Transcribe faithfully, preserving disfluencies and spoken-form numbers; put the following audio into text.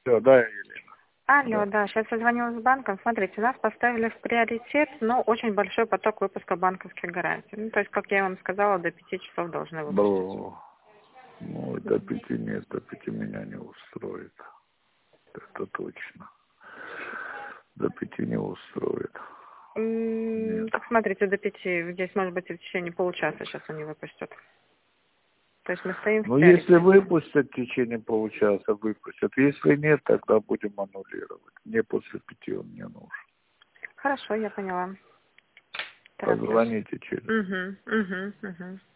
Все, да, Елена? Алло, Да. да, сейчас я звонила с банком. Смотрите, нас поставили в приоритет, но очень большой поток выпуска банковских гарантий. Ну, то есть, как я вам сказала, до пяти часов должны выпустить. Бро. Ну, до пяти нет, до пяти меня не устроит. Это точно. До пяти не устроит. М, Нет. Так смотрите, до пяти. Здесь, может быть, и в течение получаса сейчас они выпустят. То есть мы стоим в Ну, если приоритете. выпустят в течение получаса, выпустят. Если нет, тогда будем аннулировать. Мне после пяти он не нужен. Хорошо, я поняла. Тороплюсь. Позвоните через. Угу, угу, угу.